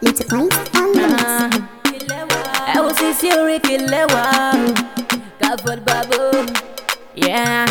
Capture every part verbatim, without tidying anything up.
Little Point on the mix. Ẹ wo Sisi oríkì lẹ́wà Comfort Babo, yeah.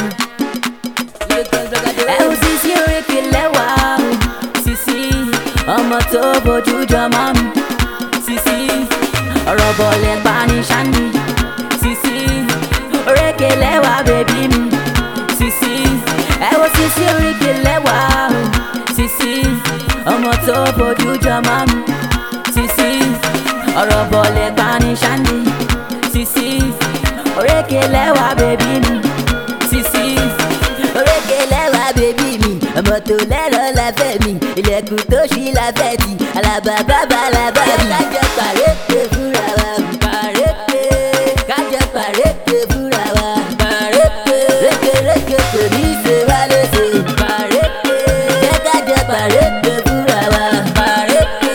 Ẹ wo Sisi oríkì lẹ́wà Sisi ọmọ tó bójú jọmọ mi. Sisi ọ̀rọ̀ bọ̀lẹ̀ pani ṣáni. Sisi oríkì lẹ́wà bèbí mi. Sisi ẹ wo Sisi oríkì lẹ́wà Sisi ọmọ tó bójú jọmọ mi. Sisi ọ̀rọ̀ bọ̀lẹ̀ pani ṣáni. Sisi oríkì lẹ́wà bèbí mi. Sisi oríkì lẹ́wà bèbí mi. Ọmọ tó lẹ́rọ̀ la fẹ́ mi. Ilẹ̀kùn tó ṣí la fẹ́ ti. Àlàbà bàbá làbà mi. Kájọ pàrékè fúnra wa. Pàrékè. Kájọ pàrékè fúnra wa. Pàrékè. Rékèrékè kò ní ṣe wá léṣe. Pàrékè. Jẹ́ kájọ pàrékè fúnra wa. Pàrékè.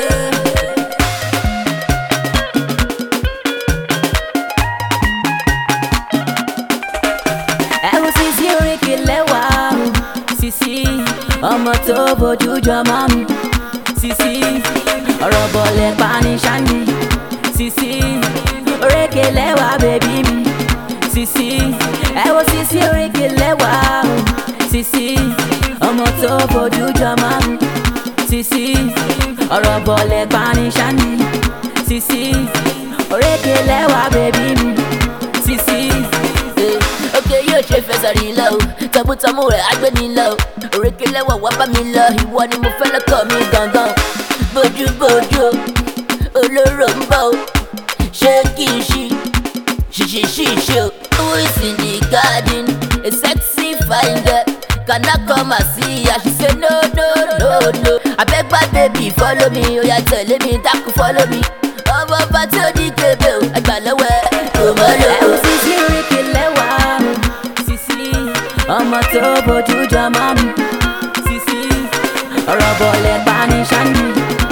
Ẹ wo Sisi oríkì lẹ́wà Sisi ọmọ tó bójú jọmọ mi. Sisi ọ̀rọ̀ bọ̀lẹ̀ pani ṣáni. Sisi oríkì lẹ́wà bèbí mi. Sisi ẹ wo Sisi oríkì lẹ́wà Sisi ọmọ tó bójú jọmọ mi. Sisi ọ̀rọ̀ bọ̀lẹ̀ pani ṣáni. Sisi oríkì lẹ́wà bèbí mi. Sisi òkè yóò ṣe fẹsẹ̀ rí lọ o, tọmútọmú rẹ̀ á gbé ní lọ o. Òrékè lẹ́wà wá bá mi lọ, ìwọ ni mo fẹ́ lọ́kọ̀ mi gangan. Bójúbójú olóró ń bọ̀ o, ṣé kì í ṣí ṣìṣì ṣìṣe o. Who is in the garden? A sexy fine girl. Can I come and see her? She say no no no no. Abegba baby follow me, oya tẹ̀lé mi, dákun follow me. Ọmọ bá tí ó ní kébé o, ẹgbà lọ́wọ́ ẹ̀ kò mọ́ lò ó. Ẹ wo Sisi oríkì lẹ́wà Sisi ọmọ tó bójú jọmọ mi. Sisi ọ̀rọ̀ bọ̀lẹ̀ pani ṣáni.